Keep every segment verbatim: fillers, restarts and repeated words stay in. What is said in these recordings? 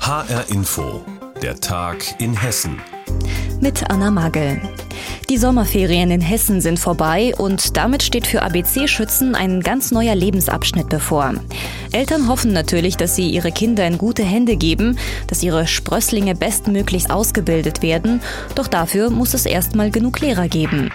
H R Info, der Tag in Hessen. Mit Anna Magel. Die Sommerferien in Hessen sind vorbei und damit steht für A B C-Schützen ein ganz neuer Lebensabschnitt bevor. Eltern hoffen natürlich, dass sie ihre Kinder in gute Hände geben, dass ihre Sprösslinge bestmöglichst ausgebildet werden, doch dafür muss es erstmal genug Lehrer geben.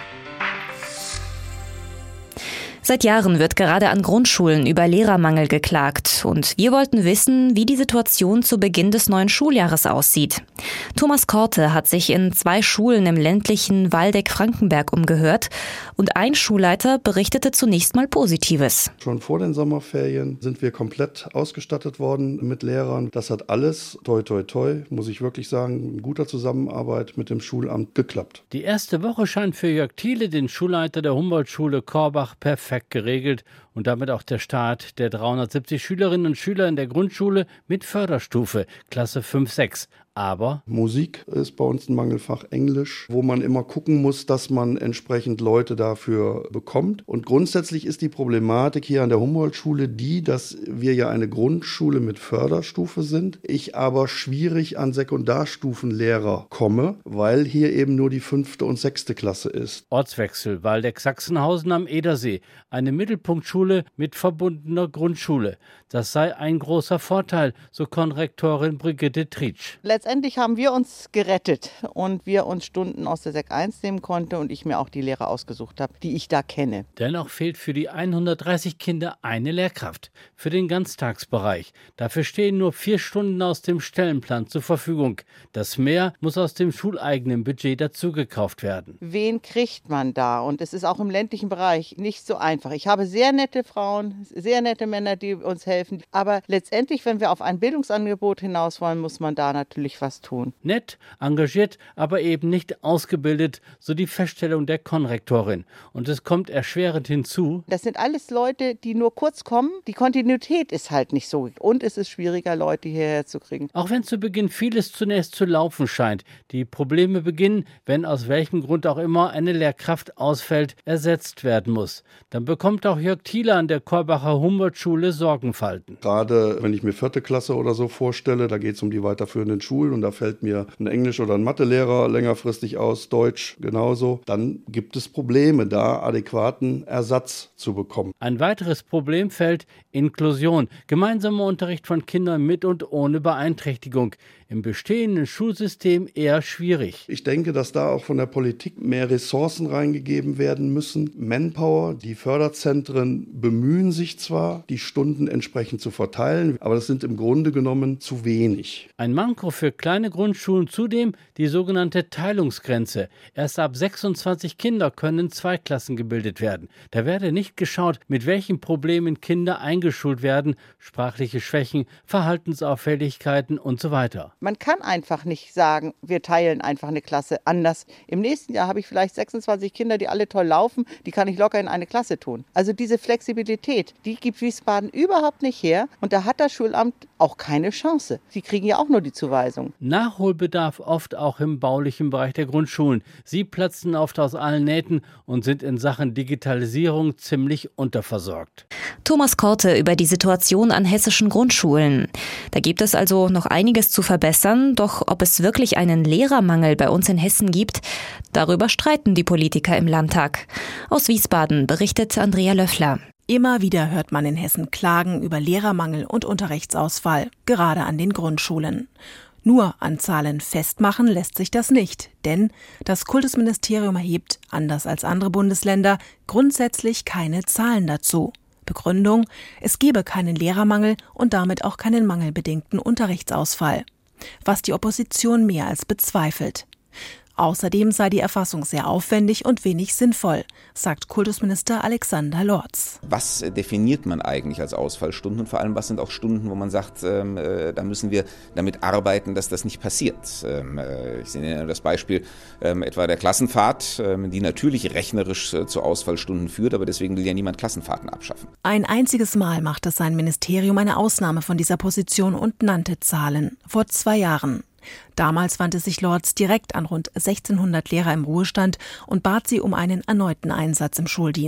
Seit Jahren wird gerade an Grundschulen über Lehrermangel geklagt und wir wollten wissen, wie die Situation zu Beginn des neuen Schuljahres aussieht. Thomas Korte hat sich in zwei Schulen im ländlichen Waldeck-Frankenberg umgehört und ein Schulleiter berichtete zunächst mal Positives. Schon vor den Sommerferien sind wir komplett ausgestattet worden mit Lehrern. Das hat alles, toi toi toi, muss ich wirklich sagen, in guter Zusammenarbeit mit dem Schulamt geklappt. Die erste Woche scheint für Jörg Thiele, den Schulleiter der Humboldt-Schule Korbach, perfekt geregelt und damit auch der Start der dreihundertsiebzig Schülerinnen und Schüler in der Grundschule mit Förderstufe, Klasse fünf sechs. Aber Musik ist bei uns ein Mangelfach, Englisch, wo man immer gucken muss, dass man entsprechend Leute dafür bekommt. Und grundsätzlich ist die Problematik hier an der Humboldt-Schule die, dass wir ja eine Grundschule mit Förderstufe sind, ich aber schwierig an Sekundarstufenlehrer komme, weil hier eben nur die fünfte und sechste Klasse ist. Ortswechsel, Waldeck-Sachsenhausen am Edersee, eine Mittelpunktschule mit verbundener Grundschule. Das sei ein großer Vorteil, so Konrektorin Brigitte Tritsch. Letztendlich haben wir uns gerettet und wir uns Stunden aus der Sek eins nehmen konnten und ich mir auch die Lehrer ausgesucht habe, die ich da kenne. Dennoch fehlt für die hundertdreißig Kinder eine Lehrkraft für den Ganztagsbereich. Dafür stehen nur vier Stunden aus dem Stellenplan zur Verfügung. Das mehr muss aus dem schuleigenen Budget dazugekauft werden. Wen kriegt man da? Und es ist auch im ländlichen Bereich nicht so einfach. Ich habe sehr nette Frauen, sehr nette Männer, die uns helfen. Aber letztendlich, wenn wir auf ein Bildungsangebot hinaus wollen, muss man da natürlich was tun. Nett, engagiert, aber eben nicht ausgebildet, so die Feststellung der Konrektorin. Und es kommt erschwerend hinzu: Das sind alles Leute, die nur kurz kommen. Die Kontinuität ist halt nicht so. Und es ist schwieriger, Leute hierher zu kriegen. Auch wenn zu Beginn vieles zunächst zu laufen scheint. Die Probleme beginnen, wenn aus welchem Grund auch immer eine Lehrkraft ausfällt, ersetzt werden muss. Dann bekommt auch Jörg Thiele an der Korbacher Humboldt-Schule Sorgenfalten. Gerade wenn ich mir vierte Klasse oder so vorstelle, da geht es um die weiterführenden Schulen und da fällt mir ein Englisch- oder ein Mathelehrer längerfristig aus, Deutsch genauso, dann gibt es Probleme, da adäquaten Ersatz zu bekommen. Ein weiteres Problemfeld: Inklusion, gemeinsamer Unterricht von Kindern mit und ohne Beeinträchtigung. Im bestehenden Schulsystem eher schwierig. Ich denke, dass da auch von der Politik mehr Ressourcen reingegeben werden müssen. Manpower, die Förderzentren bemühen sich zwar, die Stunden entsprechend zu verteilen, aber das sind im Grunde genommen zu wenig. Ein Manko für kleine Grundschulen zudem die sogenannte Teilungsgrenze. Erst ab sechsundzwanzig Kinder können zwei Klassen gebildet werden. Da werde nicht geschaut, mit welchen Problemen Kinder eingeschult werden, sprachliche Schwächen, Verhaltensauffälligkeiten und so weiter. Man kann einfach nicht sagen, wir teilen einfach eine Klasse anders. Im nächsten Jahr habe ich vielleicht sechsundzwanzig Kinder, die alle toll laufen, die kann ich locker in eine Klasse tun. Also diese Flexibilität, die gibt Wiesbaden überhaupt nicht her und da hat das Schulamt auch keine Chance. Sie kriegen ja auch nur die Zuweisung. Nachholbedarf oft auch im baulichen Bereich der Grundschulen. Sie platzen oft aus allen Nähten und sind in Sachen Digitalisierung ziemlich unterversorgt. Thomas Korte über die Situation an hessischen Grundschulen. Da gibt es also noch einiges zu verbessern, doch ob es wirklich einen Lehrermangel bei uns in Hessen gibt, darüber streiten die Politiker im Landtag. Aus Wiesbaden berichtet Andrea Löffler. Immer wieder hört man in Hessen Klagen über Lehrermangel und Unterrichtsausfall, gerade an den Grundschulen. Nur an Zahlen festmachen lässt sich das nicht, denn das Kultusministerium erhebt, anders als andere Bundesländer, grundsätzlich keine Zahlen dazu. Begründung: Es gebe keinen Lehrermangel und damit auch keinen mangelbedingten Unterrichtsausfall, was die Opposition mehr als bezweifelt. Außerdem sei die Erfassung sehr aufwendig und wenig sinnvoll, sagt Kultusminister Alexander Lorz. Was definiert man eigentlich als Ausfallstunden und vor allem, was sind auch Stunden, wo man sagt, ähm, äh, da müssen wir damit arbeiten, dass das nicht passiert. Ähm, äh, ich nenne das Beispiel ähm, etwa der Klassenfahrt, ähm, die natürlich rechnerisch äh, zu Ausfallstunden führt, aber deswegen will ja niemand Klassenfahrten abschaffen. Ein einziges Mal machte sein Ministerium eine Ausnahme von dieser Position und nannte Zahlen. Vor zwei Jahren. Damals wandte sich Lorz direkt an rund sechzehnhundert Lehrer im Ruhestand und bat sie um einen erneuten Einsatz im Schuldienst.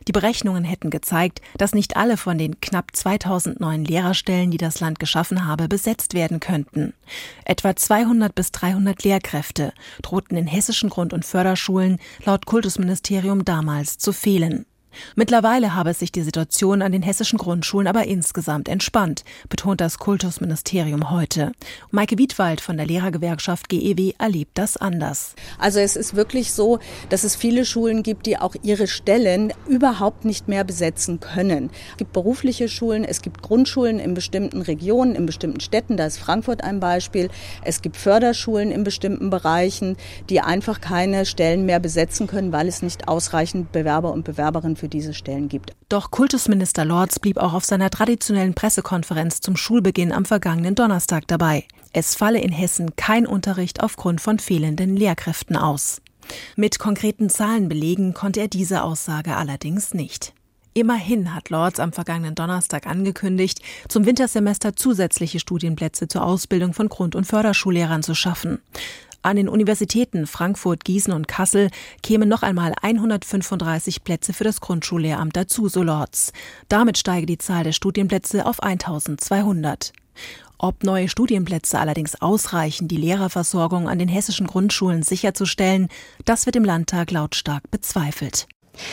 Die Berechnungen hätten gezeigt, dass nicht alle von den knapp zweitausend neuen Lehrerstellen, die das Land geschaffen habe, besetzt werden könnten. Etwa zweihundert bis dreihundert Lehrkräfte drohten in hessischen Grund- und Förderschulen laut Kultusministerium damals zu fehlen. Mittlerweile habe sich die Situation an den hessischen Grundschulen aber insgesamt entspannt, betont das Kultusministerium heute. Maike Wiedwald von der Lehrergewerkschaft G E W erlebt das anders. Also es ist wirklich so, dass es viele Schulen gibt, die auch ihre Stellen überhaupt nicht mehr besetzen können. Es gibt berufliche Schulen, es gibt Grundschulen in bestimmten Regionen, in bestimmten Städten, da ist Frankfurt ein Beispiel. Es gibt Förderschulen in bestimmten Bereichen, die einfach keine Stellen mehr besetzen können, weil es nicht ausreichend Bewerber und Bewerberinnen für diese Stellen gibt. Doch Kultusminister Lorz blieb auch auf seiner traditionellen Pressekonferenz zum Schulbeginn am vergangenen Donnerstag dabei. Es falle in Hessen kein Unterricht aufgrund von fehlenden Lehrkräften aus. Mit konkreten Zahlen belegen konnte er diese Aussage allerdings nicht. Immerhin hat Lorz am vergangenen Donnerstag angekündigt, zum Wintersemester zusätzliche Studienplätze zur Ausbildung von Grund- und Förderschullehrern zu schaffen. An den Universitäten Frankfurt, Gießen und Kassel kämen noch einmal hundertfünfunddreißig Plätze für das Grundschullehramt dazu, so Lorz. Damit steige die Zahl der Studienplätze auf eintausendzweihundert. Ob neue Studienplätze allerdings ausreichen, die Lehrerversorgung an den hessischen Grundschulen sicherzustellen, das wird im Landtag lautstark bezweifelt.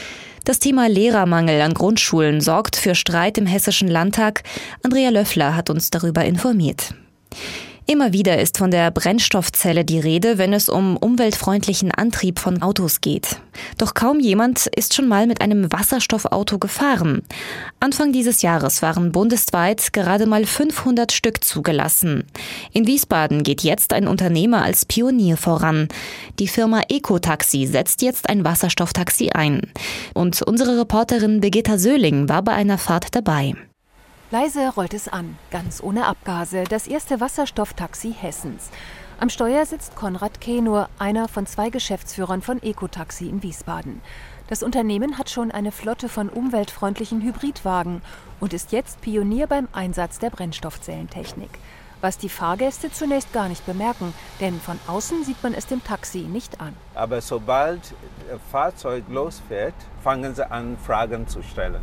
Das Thema Lehrermangel an Grundschulen sorgt für Streit im Hessischen Landtag. Andrea Löffler hat uns darüber informiert. Immer wieder ist von der Brennstoffzelle die Rede, wenn es um umweltfreundlichen Antrieb von Autos geht. Doch kaum jemand ist schon mal mit einem Wasserstoffauto gefahren. Anfang dieses Jahres waren bundesweit gerade mal fünfhundert Stück zugelassen. In Wiesbaden geht jetzt ein Unternehmer als Pionier voran. Die Firma Ecotaxi setzt jetzt ein Wasserstofftaxi ein. Und unsere Reporterin Birgitta Söhling war bei einer Fahrt dabei. Leise rollt es an, ganz ohne Abgase, das erste Wasserstofftaxi Hessens. Am Steuer sitzt Konrad Kenur, einer von zwei Geschäftsführern von Ecotaxi in Wiesbaden. Das Unternehmen hat schon eine Flotte von umweltfreundlichen Hybridwagen und ist jetzt Pionier beim Einsatz der Brennstoffzellentechnik. Was die Fahrgäste zunächst gar nicht bemerken, denn von außen sieht man es dem Taxi nicht an. Aber sobald das Fahrzeug losfährt, fangen sie an, Fragen zu stellen.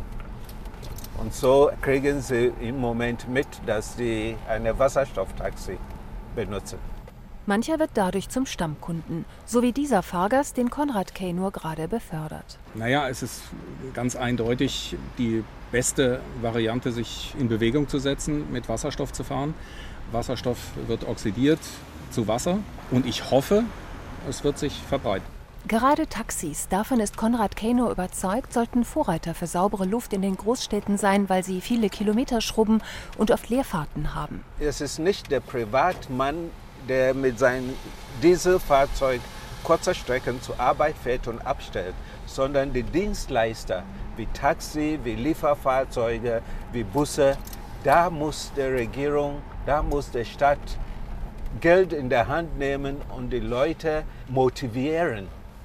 Und so kriegen sie im Moment mit, dass sie eine Wasserstofftaxi benutzen. Mancher wird dadurch zum Stammkunden, so wie dieser Fahrgast, den Konrad Kenur gerade befördert. Naja, es ist ganz eindeutig die beste Variante, sich in Bewegung zu setzen, mit Wasserstoff zu fahren. Wasserstoff wird oxidiert zu Wasser und ich hoffe, es wird sich verbreiten. Gerade Taxis, davon ist Konrad Kenur überzeugt, sollten Vorreiter für saubere Luft in den Großstädten sein, weil sie viele Kilometer schrubben und oft Leerfahrten haben. Es ist nicht der Privatmann, der mit seinem Dieselfahrzeug kurze Strecken zur Arbeit fährt und abstellt, sondern die Dienstleister wie Taxi, wie Lieferfahrzeuge, wie Busse. Da muss die Regierung, da muss die Stadt Geld in der Hand nehmen und die Leute motivieren,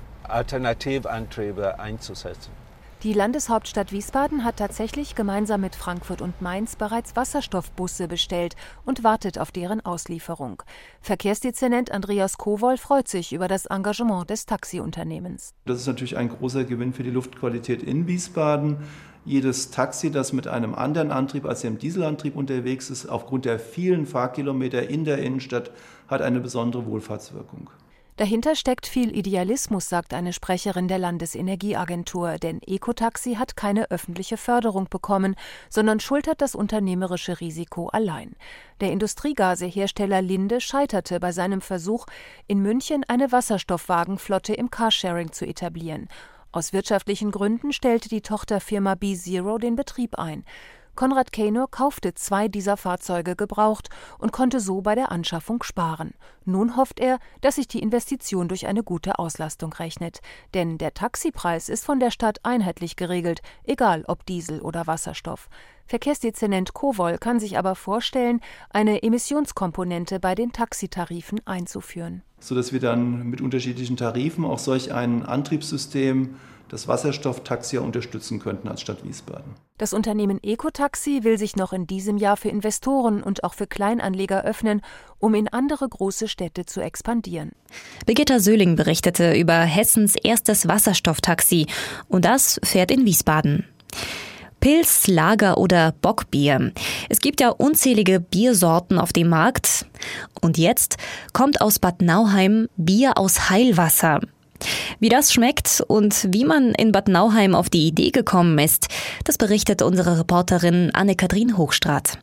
Alternativantriebe einzusetzen. Die Landeshauptstadt Wiesbaden hat tatsächlich gemeinsam mit Frankfurt und Mainz bereits Wasserstoffbusse bestellt und wartet auf deren Auslieferung. Verkehrsdezernent Andreas Kowol freut sich über das Engagement des Taxiunternehmens. Das ist natürlich ein großer Gewinn für die Luftqualität in Wiesbaden. Jedes Taxi, das mit einem anderen Antrieb als dem Dieselantrieb unterwegs ist, aufgrund der vielen Fahrkilometer in der Innenstadt, hat eine besondere Wohlfahrtswirkung. Dahinter steckt viel Idealismus, sagt eine Sprecherin der Landesenergieagentur, denn Ecotaxi hat keine öffentliche Förderung bekommen, sondern schultert das unternehmerische Risiko allein. Der Industriegasehersteller Linde scheiterte bei seinem Versuch, in München eine Wasserstoffwagenflotte im Carsharing zu etablieren. Aus wirtschaftlichen Gründen stellte die Tochterfirma B Zero den Betrieb ein. Konrad Kenur kaufte zwei dieser Fahrzeuge gebraucht und konnte so bei der Anschaffung sparen. Nun hofft er, dass sich die Investition durch eine gute Auslastung rechnet. Denn der Taxipreis ist von der Stadt einheitlich geregelt, egal ob Diesel oder Wasserstoff. Verkehrsdezernent Kowol kann sich aber vorstellen, eine Emissionskomponente bei den Taxitarifen einzuführen. Sodass wir dann mit unterschiedlichen Tarifen auch solch ein Antriebssystem das Wasserstofftaxi unterstützen könnten als Stadt Wiesbaden. Das Unternehmen Ecotaxi will sich noch in diesem Jahr für Investoren und auch für Kleinanleger öffnen, um in andere große Städte zu expandieren. Birgitta Söhling berichtete über Hessens erstes Wasserstofftaxi und das fährt in Wiesbaden. Pils, Lager oder Bockbier. Es gibt ja unzählige Biersorten auf dem Markt. Und jetzt kommt aus Bad Nauheim Bier aus Heilwasser. Wie das schmeckt und wie man in Bad Nauheim auf die Idee gekommen ist, das berichtet unsere Reporterin Anne-Kathrin Hochstraat.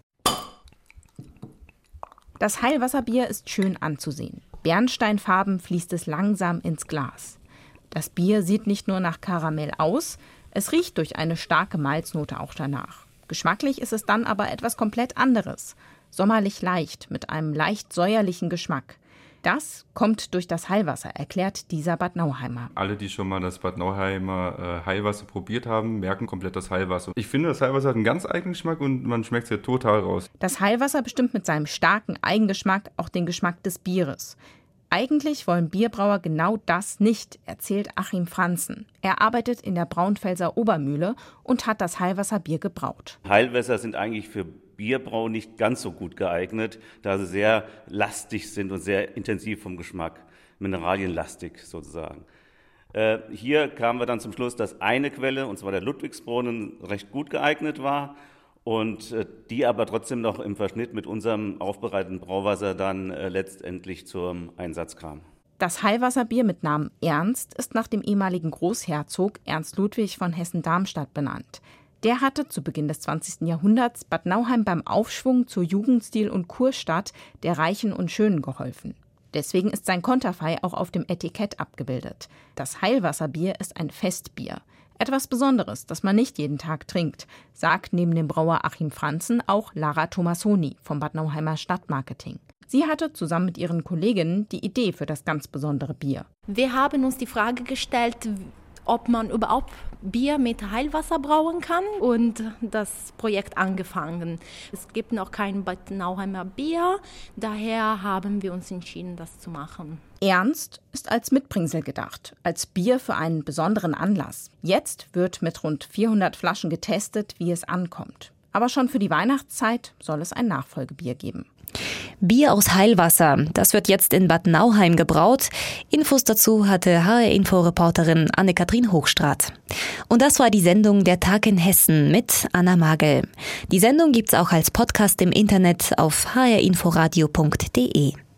Das Heilwasserbier ist schön anzusehen. Bernsteinfarben fließt es langsam ins Glas. Das Bier sieht nicht nur nach Karamell aus, es riecht durch eine starke Malznote auch danach. Geschmacklich ist es dann aber etwas komplett anderes. Sommerlich leicht, mit einem leicht säuerlichen Geschmack. Das kommt durch das Heilwasser, erklärt dieser Bad Nauheimer. Alle, die schon mal das Bad Nauheimer äh, Heilwasser probiert haben, merken komplett das Heilwasser. Ich finde, das Heilwasser hat einen ganz eigenen Geschmack und man schmeckt es ja total raus. Das Heilwasser bestimmt mit seinem starken Eigengeschmack auch den Geschmack des Bieres. Eigentlich wollen Bierbrauer genau das nicht, erzählt Achim Franzen. Er arbeitet in der Braunfelser Obermühle und hat das Heilwasserbier gebraut. Heilwässer sind eigentlich für Bierbrau nicht ganz so gut geeignet, da sie sehr lastig sind und sehr intensiv vom Geschmack, mineralienlastig sozusagen. Äh, hier kamen wir dann zum Schluss, dass eine Quelle, und zwar der Ludwigsbrunnen, recht gut geeignet war. Und äh, die aber trotzdem noch im Verschnitt mit unserem aufbereiteten Brauwasser dann äh, letztendlich zum Einsatz kam. Das Heilwasserbier mit Namen Ernst ist nach dem ehemaligen Großherzog Ernst Ludwig von Hessen-Darmstadt benannt. Der hatte zu Beginn des zwanzigsten Jahrhunderts Bad Nauheim beim Aufschwung zur Jugendstil- und Kurstadt der Reichen und Schönen geholfen. Deswegen ist sein Konterfei auch auf dem Etikett abgebildet. Das Heilwasserbier ist ein Festbier. Etwas Besonderes, das man nicht jeden Tag trinkt, sagt neben dem Brauer Achim Franzen auch Lara Tomassoni vom Bad Nauheimer Stadtmarketing. Sie hatte zusammen mit ihren Kolleginnen die Idee für das ganz besondere Bier. Wir haben uns die Frage gestellt, ob man überhaupt Bier mit Heilwasser brauen kann und das Projekt angefangen. Es gibt noch kein Bad Nauheimer Bier, daher haben wir uns entschieden, das zu machen. Ernst ist als Mitbringsel gedacht, als Bier für einen besonderen Anlass. Jetzt wird mit rund vierhundert Flaschen getestet, wie es ankommt. Aber schon für die Weihnachtszeit soll es ein Nachfolgebier geben. Bier aus Heilwasser, das wird jetzt in Bad Nauheim gebraut. Infos dazu hatte H R-Info-Reporterin Anne-Kathrin Hochstraat. Und das war die Sendung Der Tag in Hessen mit Anna Magel. Die Sendung gibt's auch als Podcast im Internet auf h r inforadio punkt d e.